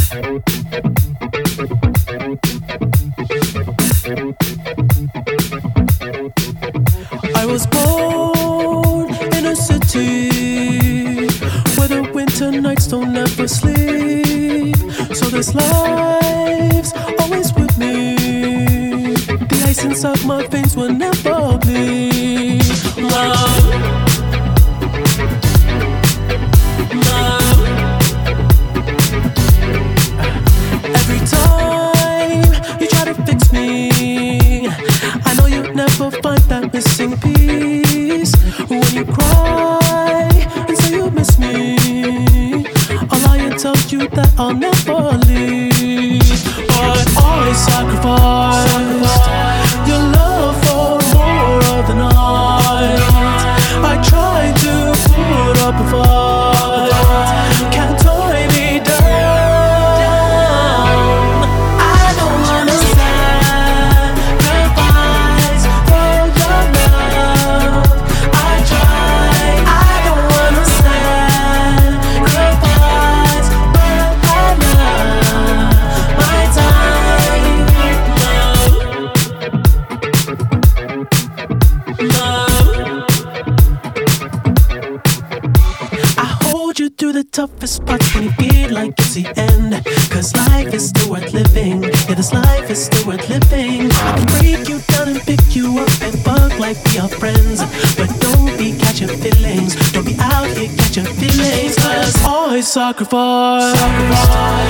I was born in a city where the winter nights don't ever sleep. So this life's always with me. The ice inside my veins will never bleed. Love, love. Every time you try to fix me, I know you'll never find that missing piece. When you cry and say you miss me, I'll lie and tell you that I'll never leave. But I sacrificed your love for more of the night. I tried to put up a fight. Can't tie me down. I don't wanna sacrifice for your love. I tried. I don't wanna sacrifice, but I love my time. Love, I hold you through the toughest parts when you feel like it's the end. Cause life is still worth living. Yeah, this life is still worth living. I can break you down and pick you up and fuck like we are friends. But don't be catching feelings. Don't be out here catching feelings. Cause I sacrifice